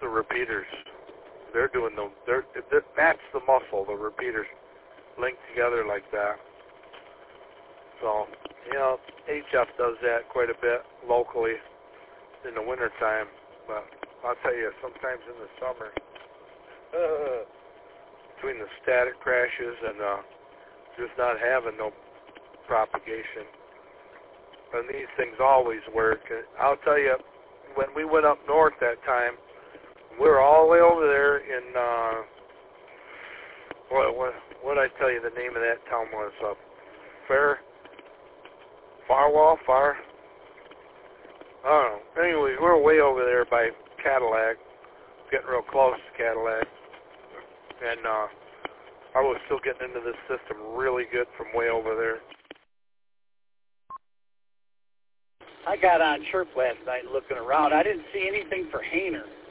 the repeaters. They're doing that's the muscle, the repeaters linked together like that. So, you know, HF does that quite a bit locally in the wintertime. But I'll tell you, sometimes in the summer, between the static crashes and just not having no propagation, and these things always work. I'll tell you, when we went up north that time, we were all the way over there in, what did I tell you the name of that town was? Farwell? I don't know. Anyway, we were way over there by Cadillac, getting real close to Cadillac, and I was still getting into this system really good from way over there. I got on Chirp last night looking around. I didn't see anything for Hayner.